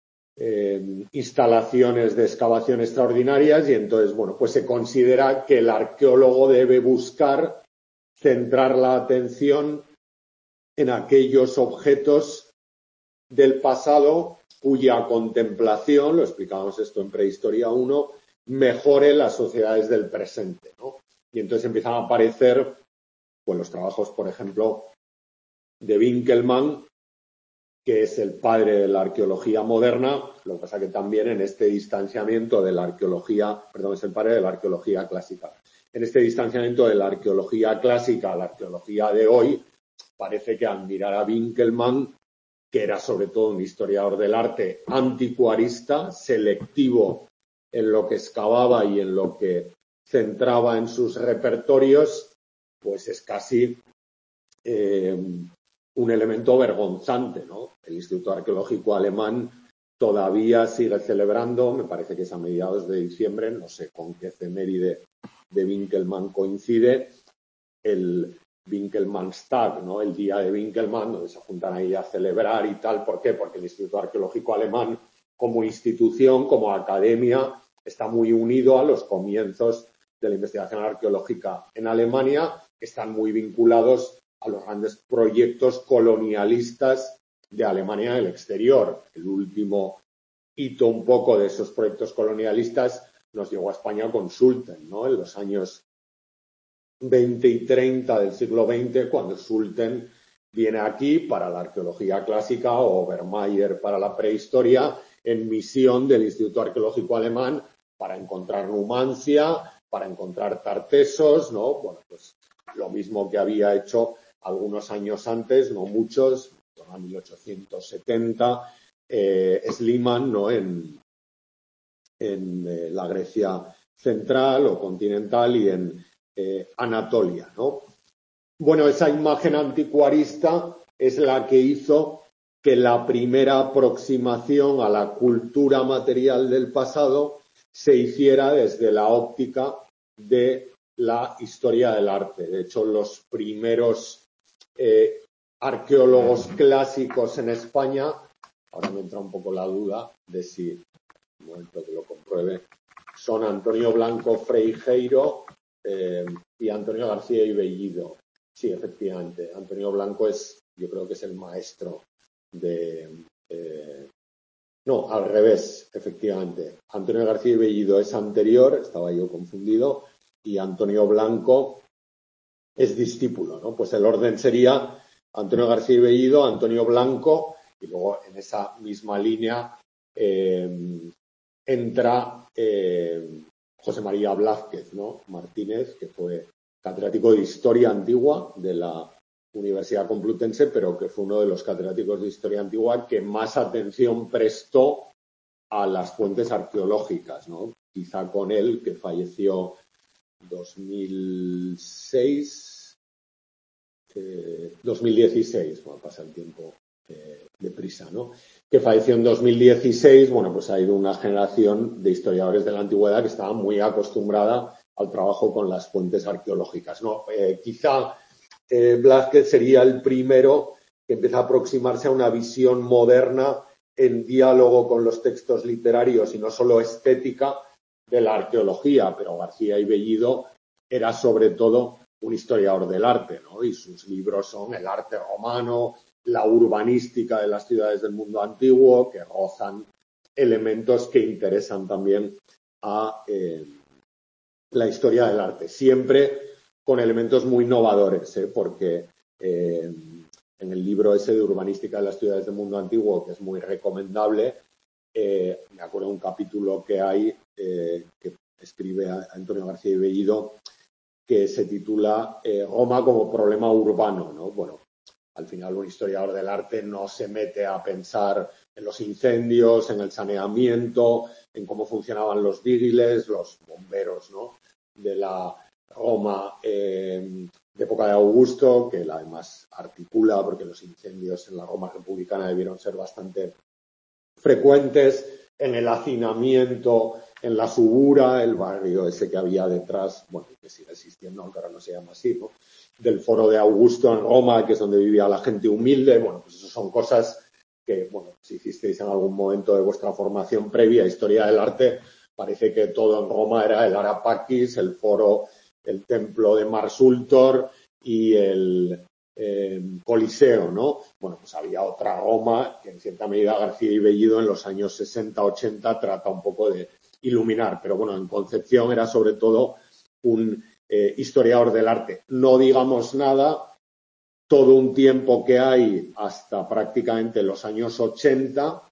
eh, instalaciones de excavación extraordinarias. Y entonces, bueno, pues se considera que el arqueólogo debe buscar centrar la atención en aquellos objetos del pasado cuya contemplación, lo explicábamos esto en Prehistoria uno, mejore las sociedades del presente, ¿no? Y entonces empiezan a aparecer, pues los trabajos, por ejemplo, de Winkelmann, que es el padre de la arqueología moderna, lo que pasa que también en este distanciamiento de la arqueología, perdón, es el padre de la arqueología clásica. En este distanciamiento de la arqueología clásica a la arqueología de hoy, parece que al mirar a Winkelmann, que era sobre todo un historiador del arte anticuarista, selectivo en lo que excavaba y en lo que centraba en sus repertorios, pues es casi eh, un elemento vergonzante, ¿no? El Instituto Arqueológico Alemán todavía sigue celebrando, me parece que es a mediados de diciembre, no sé con qué efeméride de Winkelmann coincide, el Winkelmannstag, ¿no? El día de Winkelmann, donde se juntan ahí a celebrar y tal. ¿Por qué? Porque el Instituto Arqueológico Alemán, como institución, como academia, está muy unido a los comienzos de la investigación arqueológica en Alemania, que están muy vinculados a los grandes proyectos colonialistas de Alemania en el exterior. El último hito un poco de esos proyectos colonialistas nos llegó a España con Sulten, ¿no? En los años veinte y treinta del siglo veinte, cuando Sulten viene aquí para la arqueología clásica o Obermayr para la prehistoria, en misión del Instituto Arqueológico Alemán para encontrar Numancia, para encontrar Tartesos, ¿no? Bueno, pues lo mismo que había hecho algunos años antes, no muchos, en mil ochocientos setenta, eh, Schliemann, ¿no? En, en eh, la Grecia central o continental y en eh, Anatolia, ¿no? Bueno, esa imagen anticuarista es la que hizo que la primera aproximación a la cultura material del pasado se hiciera desde la óptica de la historia del arte. De hecho, los primeros eh, arqueólogos clásicos en España, ahora me entra un poco la duda de si, un momento que lo compruebe, son Antonio Blanco Freijeiro eh, y Antonio García y Bellido. Sí, efectivamente, Antonio Blanco es, yo creo que es el maestro de... Eh, no, al revés, efectivamente. Antonio García y Bellido es anterior, estaba yo confundido, y Antonio Blanco es discípulo, ¿no? Pues el orden sería Antonio García y Bellido, Antonio Blanco, y luego en esa misma línea eh, entra eh, José María Blázquez, ¿no? Martínez, que fue catedrático de Historia Antigua de la Universidad Complutense, pero que fue uno de los catedráticos de Historia Antigua que más atención prestó a las fuentes arqueológicas, ¿no? Quizá con él, que falleció en dos mil seis, eh, dos mil dieciséis, bueno, pasa el tiempo eh, deprisa, ¿no? Que falleció en dos mil dieciséis, bueno, pues ha ido una generación de historiadores de la antigüedad que estaba muy acostumbrada al trabajo con las fuentes arqueológicas, ¿no? Eh, quizá eh, Blázquez sería el primero que empieza a aproximarse a una visión moderna en diálogo con los textos literarios y no solo estética de la arqueología, pero García y Bellido era sobre todo un historiador del arte, ¿no? Y sus libros son El arte romano, la urbanística de las ciudades del mundo antiguo, que rozan elementos que interesan también a eh, la historia del arte, siempre con elementos muy innovadores, ¿eh? Porque eh, en el libro ese de urbanística de las ciudades del mundo antiguo, que es muy recomendable, eh, me acuerdo de un capítulo que hay eh, que escribe Antonio García y Bellido, que se titula eh, Roma como problema urbano, ¿no? Bueno, al final un historiador del arte no se mete a pensar en los incendios, en el saneamiento, en cómo funcionaban los dígiles, los bomberos, ¿no? De la Roma eh, de época de Augusto, que la además articula porque los incendios en la Roma republicana debieron ser bastante frecuentes, en el hacinamiento, en la Subura, el barrio ese que había detrás, bueno, que sigue existiendo, aunque ahora no se llama así, ¿no? Del foro de Augusto en Roma, que es donde vivía la gente humilde. Bueno, pues eso son cosas que, bueno, si hicisteis en algún momento de vuestra formación previa, historia del arte, parece que todo en Roma era el Arapaquis, el foro, el templo de Mars Ultor y el eh, Coliseo, ¿no? Bueno, pues había otra Roma que en cierta medida García y Bellido en los años sesenta ochenta trata un poco de iluminar, pero bueno, en concepción era sobre todo un eh, historiador del arte. No digamos nada todo un tiempo que hay hasta prácticamente los años ochenta.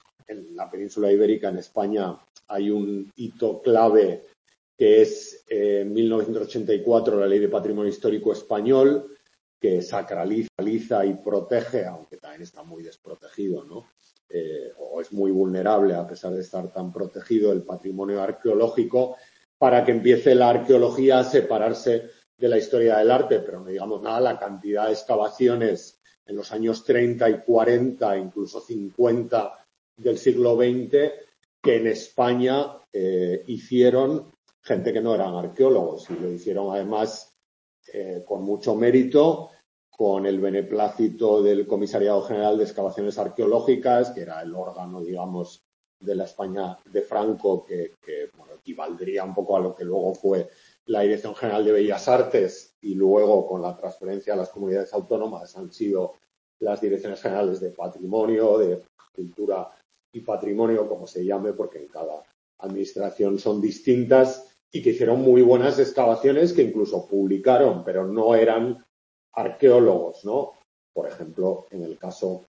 En la península ibérica, en España, hay un hito clave que es eh, en mil novecientos ochenta y cuatro la Ley de Patrimonio Histórico Español, que sacraliza y protege, aunque también está muy desprotegido, ¿no? Eh, o es muy vulnerable a pesar de estar tan protegido el patrimonio arqueológico, para que empiece la arqueología a separarse de la historia del arte, pero no digamos nada, la cantidad de excavaciones en los años treinta y cuarenta, incluso cincuenta del siglo veinte, que en España eh, hicieron gente que no eran arqueólogos, y lo hicieron además eh, con mucho mérito, con el beneplácito del Comisariado General de Excavaciones Arqueológicas, que era el órgano, digamos, de la España de Franco, que, que bueno, equivaldría un poco a lo que luego fue la Dirección General de Bellas Artes, y luego con la transferencia a las comunidades autónomas han sido las Direcciones Generales de Patrimonio, de Cultura y Patrimonio, como se llame, porque en cada administración son distintas, y que hicieron muy buenas excavaciones que incluso publicaron, pero no eran arqueólogos, ¿no? Por ejemplo, en el caso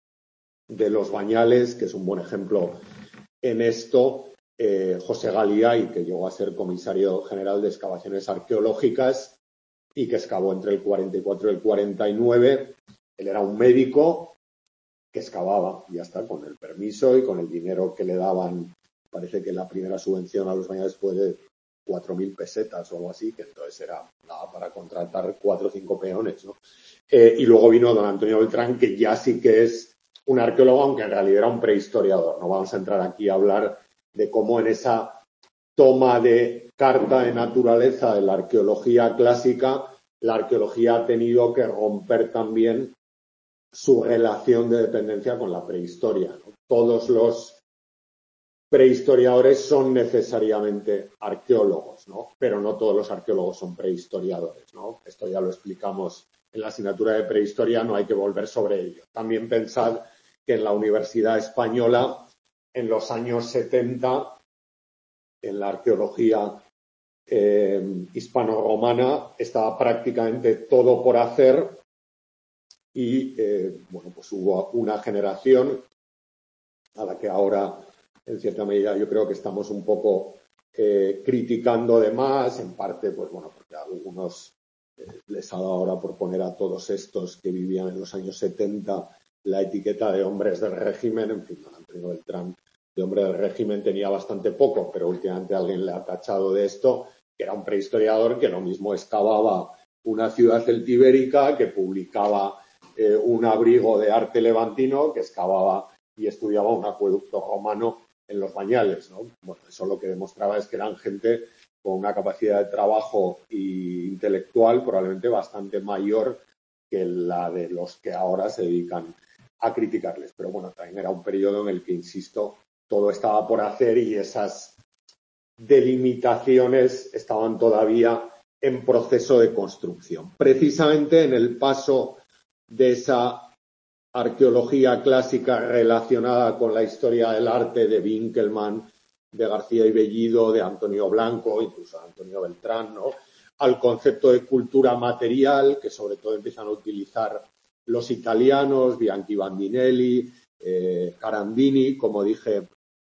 de Los Bañales, que es un buen ejemplo en esto, eh, José Galiay, que llegó a ser comisario general de excavaciones arqueológicas y que excavó entre el cuarenta y cuatro y el cuarenta y nueve, él era un médico que excavaba, y ya está, con el permiso y con el dinero que le daban. Parece que la primera subvención a Los Bañales fue de cuatro mil pesetas o algo así, que entonces era nada para contratar cuatro o cinco peones, ¿no? Eh, y luego vino don Antonio Beltrán, que ya sí que es un arqueólogo, aunque en realidad era un prehistoriador. No vamos a entrar aquí a hablar de cómo en esa toma de carta de naturaleza de la arqueología clásica, la arqueología ha tenido que romper también su relación de dependencia con la prehistoria, ¿no? Todos los prehistoriadores son necesariamente arqueólogos, ¿no? Pero no todos los arqueólogos son prehistoriadores, ¿no? Esto ya lo explicamos en la asignatura de prehistoria, no hay que volver sobre ello. También pensad que en la Universidad Española, en los años setenta, en la arqueología eh, hispano-romana, estaba prácticamente todo por hacer, y eh, bueno, pues hubo una generación a la que ahora, en cierta medida, yo creo que estamos un poco eh, criticando de más, en parte, pues bueno, porque a algunos eh, les ha dado ahora por poner a todos estos que vivían en los años setenta la etiqueta de hombres del régimen. En fin, don Antonio Beltrán, de hombre del régimen tenía bastante poco, pero últimamente alguien le ha tachado de esto, que era un prehistoriador que lo mismo excavaba una ciudad celtibérica, que publicaba eh, un abrigo de arte levantino, que excavaba y estudiaba un acueducto romano en Los Bañales, ¿no? Bueno, eso lo que demostraba es que eran gente con una capacidad de trabajo e intelectual probablemente bastante mayor que la de los que ahora se dedican a criticarles. Pero bueno, también era un periodo en el que, insisto, todo estaba por hacer y esas delimitaciones estaban todavía en proceso de construcción. Precisamente en el paso de esa arqueología clásica relacionada con la historia del arte de Winkelmann, de García y Bellido, de Antonio Blanco, incluso de Antonio Beltrán, ¿no?, al concepto de cultura material, que sobre todo empiezan a utilizar los italianos, Bianchi Bandinelli, eh, Carandini, como dije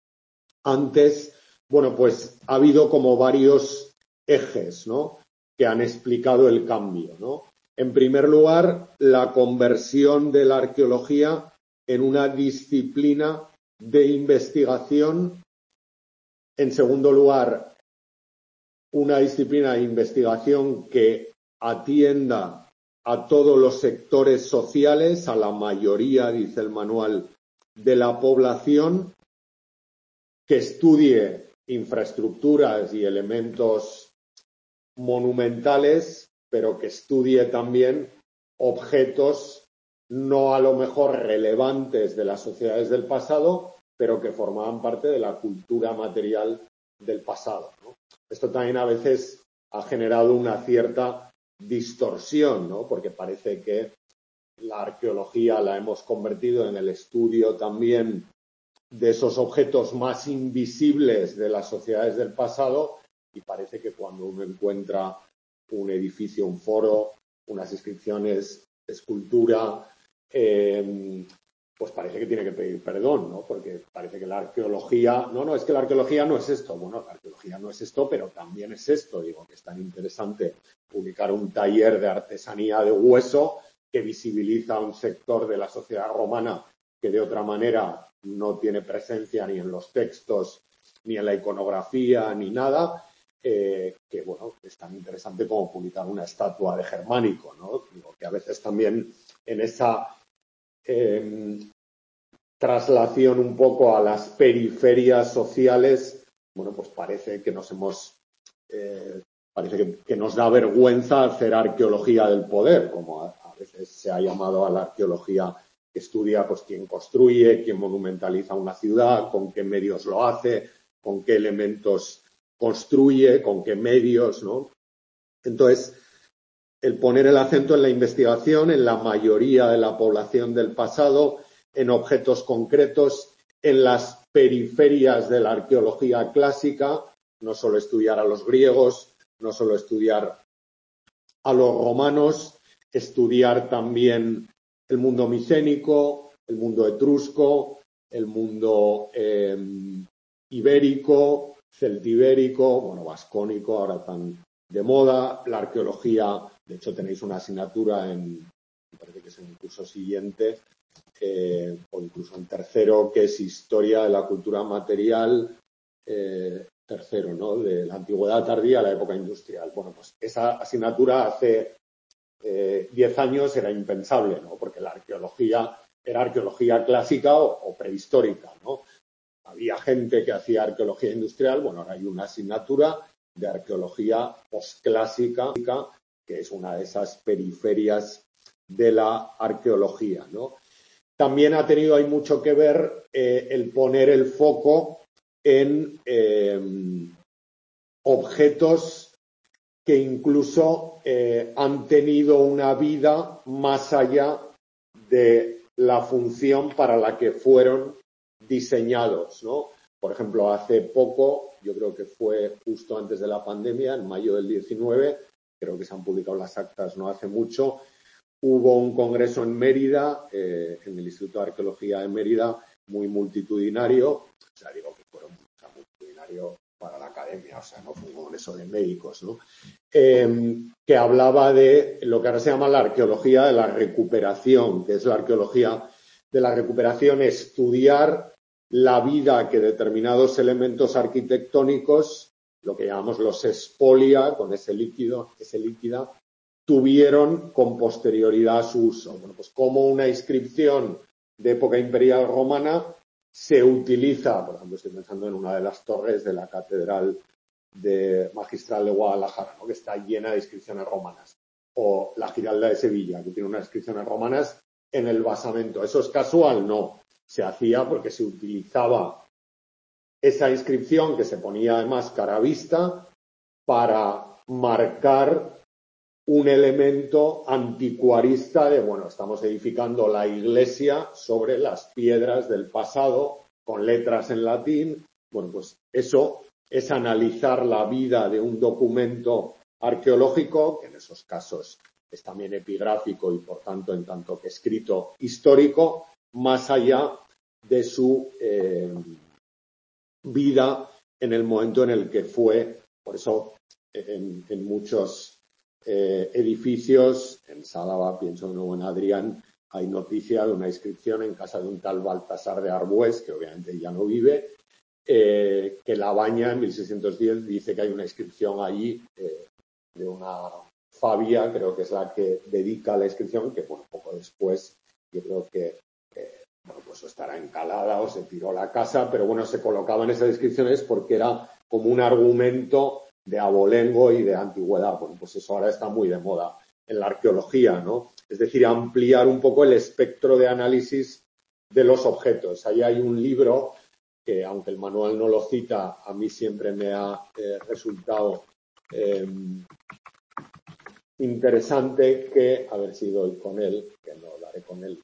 antes. Bueno, pues ha habido como varios ejes, ¿no?, que han explicado el cambio, ¿no? En primer lugar, la conversión de la arqueología en una disciplina de investigación. En segundo lugar, una disciplina de investigación que atienda a todos los sectores sociales, a la mayoría, dice el manual, de la población, que estudie infraestructuras y elementos monumentales, pero que estudie también objetos no a lo mejor relevantes de las sociedades del pasado, pero que formaban parte de la cultura material del pasado, ¿no? Esto también a veces ha generado una cierta distorsión, ¿no?, porque parece que la arqueología la hemos convertido en el estudio también de esos objetos más invisibles de las sociedades del pasado, y parece que cuando uno encuentra un edificio, un foro, unas inscripciones escultura, eh, pues parece que tiene que pedir perdón, ¿no? Porque parece que la arqueología, no, no, es que la arqueología no es esto. Bueno, la arqueología no es esto, pero también es esto. Digo, que es tan interesante publicar un taller de artesanía de hueso que visibiliza un sector de la sociedad romana que de otra manera no tiene presencia ni en los textos, ni en la iconografía, ni nada, eh, que bueno, es tan interesante como publicar una estatua de Germánico, ¿no? Digo, que a veces también en esa eh, traslación un poco a las periferias sociales, bueno, pues parece que nos hemos, eh, parece que, que nos da vergüenza hacer arqueología del poder, como a, a veces se ha llamado a la arqueología que estudia pues quién construye, quién monumentaliza una ciudad, con qué medios lo hace, con qué elementos construye, con qué medios, ¿no? Entonces, el poner el acento en la investigación, en la mayoría de la población del pasado, en objetos concretos, en las periferias de la arqueología clásica, no solo estudiar a los griegos, no solo estudiar a los romanos, estudiar también el mundo micénico, el mundo etrusco, el mundo eh, ibérico, celtibérico, bueno, vascónico, ahora tan de moda, la arqueología, de hecho tenéis una asignatura en, me parece que es en el curso siguiente, eh, o incluso en tercero, que es Historia de la Cultura Material, eh, tercero, ¿no?, de la Antigüedad Tardía a la época industrial. Bueno, pues esa asignatura hace eh, diez años era impensable, ¿no?, porque la arqueología era arqueología clásica o, o prehistórica, ¿no? Había gente que hacía arqueología industrial, bueno, ahora hay una asignatura de arqueología posclásica, que es una de esas periferias de la arqueología, ¿no? También ha tenido ahí mucho que ver eh, el poner el foco en eh, objetos que incluso eh, han tenido una vida más allá de la función para la que fueron diseñados, ¿no? Por ejemplo, hace poco, yo creo que fue justo antes de la pandemia, en mayo del diecinueve, creo que se han publicado las actas no hace mucho, hubo un congreso en Mérida, eh, en el Instituto de Arqueología de Mérida, muy multitudinario, o sea, digo que fueron o sea, multitudinario para la academia, o sea, no fue un congreso de médicos, ¿no? Eh, que hablaba de lo que ahora se llama la arqueología de la recuperación, que es la arqueología de la recuperación, estudiar la vida que determinados elementos arquitectónicos, lo que llamamos los expolia, con ese líquido, ese líquida, tuvieron con posterioridad a su uso. Bueno, pues como una inscripción de época imperial romana se utiliza, por ejemplo, estoy pensando en una de las torres de la Catedral de Magistral de Guadalajara, ¿no?, que está llena de inscripciones romanas, o la Giralda de Sevilla, que tiene unas inscripciones romanas en el basamento. ¿Eso es casual? No. Se hacía porque se utilizaba esa inscripción, que se ponía además cara a vista, para marcar un elemento anticuarista de, bueno, estamos edificando la iglesia sobre las piedras del pasado, con letras en latín. Bueno, pues eso es analizar la vida de un documento arqueológico, que en esos casos es también epigráfico y, por tanto, en tanto que escrito histórico, más allá de su eh, vida en el momento en el que fue. Por eso, en, en muchos eh, edificios, en Sálava, pienso de nuevo en Adrián, hay noticia de una inscripción en casa de un tal Baltasar de Arbués, que obviamente ya no vive, eh, que La Baña, en mil seiscientos diez, dice que hay una inscripción allí eh, de una Fabia, creo que es la que dedica la inscripción, que bueno, poco después yo creo que eh, bueno, pues estará encalada o se tiró la casa, pero bueno, se colocaban esas inscripciones porque era como un argumento de abolengo y de antigüedad. Bueno, pues eso ahora está muy de moda en la arqueología, ¿no? Es decir, ampliar un poco el espectro de análisis de los objetos. Ahí hay un libro que, aunque el manual no lo cita, a mí siempre me ha eh, resultado eh, interesante, que, a ver si doy con él, que no daré con él,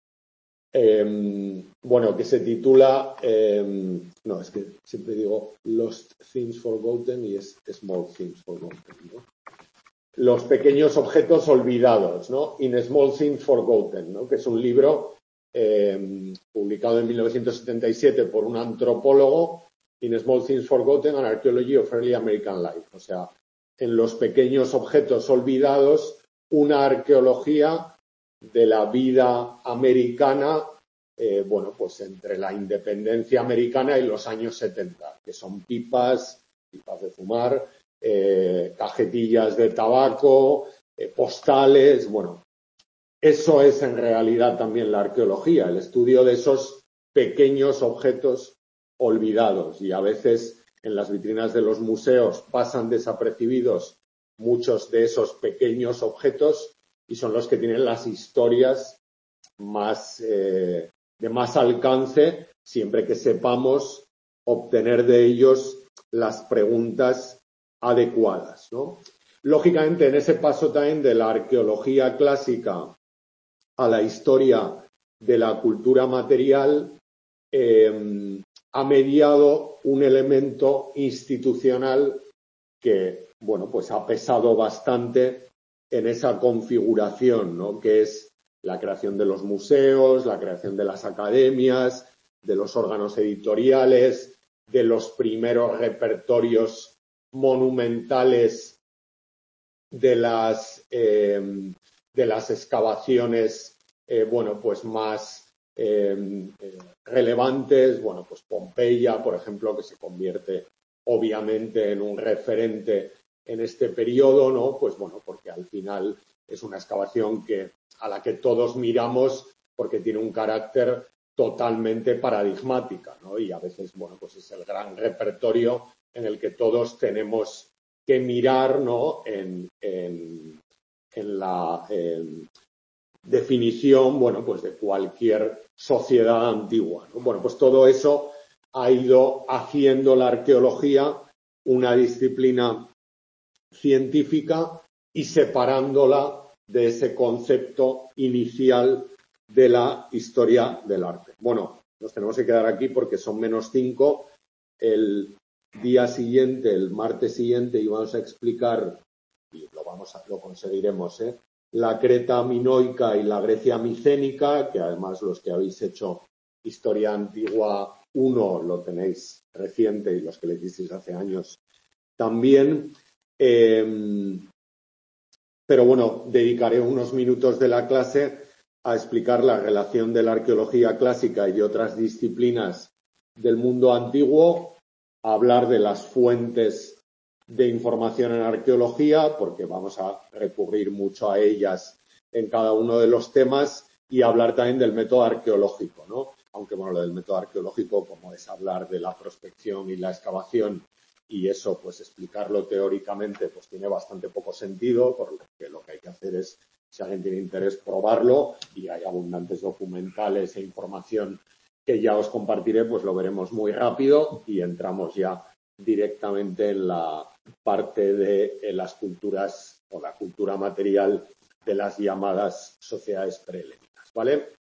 eh, bueno, que se titula, eh, no, es que siempre digo Lost Things Forgotten y es Small Things Forgotten, ¿no? Los pequeños objetos olvidados, ¿no? In Small Things Forgotten, ¿no? Que es un libro eh, publicado en mil novecientos setenta y siete por un antropólogo, In Small Things Forgotten, An Archaeology of Early American Life. O sea, en los pequeños objetos olvidados, una arqueología de la vida americana, eh, bueno, pues entre la independencia americana y los años setenta, que son pipas, pipas de fumar, eh, cajetillas de tabaco, eh, postales, bueno. Eso es en realidad también la arqueología, el estudio de esos pequeños objetos olvidados, y a veces en las vitrinas de los museos pasan desapercibidos muchos de esos pequeños objetos y son los que tienen las historias más eh, de más alcance, siempre que sepamos obtener de ellos las preguntas adecuadas, ¿no? Lógicamente, en ese paso también de la arqueología clásica a la historia de la cultura material, eh, ha mediado un elemento institucional que, bueno, pues ha pesado bastante en esa configuración, ¿no? Que es la creación de los museos, la creación de las academias, de los órganos editoriales, de los primeros repertorios monumentales de las, eh, de las excavaciones, eh, bueno, pues más eh, eh, relevantes, bueno, pues Pompeya, por ejemplo, que se convierte obviamente en un referente en este periodo, ¿no? Pues bueno, porque al final es una excavación que, a la que todos miramos porque tiene un carácter totalmente paradigmática, ¿no? Y a veces, bueno, pues es el gran repertorio en el que todos tenemos que mirar, ¿no? En, en, en la en definición, bueno, pues de cualquier sociedad antigua, ¿no? Bueno, pues todo eso ha ido haciendo la arqueología una disciplina científica y separándola de ese concepto inicial de la historia del arte. Bueno, nos tenemos que quedar aquí porque son menos cinco. El día siguiente, el martes siguiente, íbamos a explicar, y lo vamos a, lo conseguiremos, ¿eh? La Creta minoica y la Grecia micénica, que además los que habéis hecho Historia Antigua uno lo tenéis reciente y los que le hicisteis hace años también. Eh, pero bueno, dedicaré unos minutos de la clase a explicar la relación de la arqueología clásica y de otras disciplinas del mundo antiguo, a hablar de las fuentes de información en arqueología, porque vamos a recurrir mucho a ellas en cada uno de los temas, y hablar también del método arqueológico, ¿no? Aunque, bueno, lo del método arqueológico, como es hablar de la prospección y la excavación, y eso, pues, explicarlo teóricamente, pues, tiene bastante poco sentido, porque lo que hay que hacer es, si alguien tiene interés, probarlo, y hay abundantes documentales e información que ya os compartiré, pues lo veremos muy rápido y entramos ya directamente en la parte de en las culturas o la cultura material de las llamadas sociedades preheleníticas, ¿vale?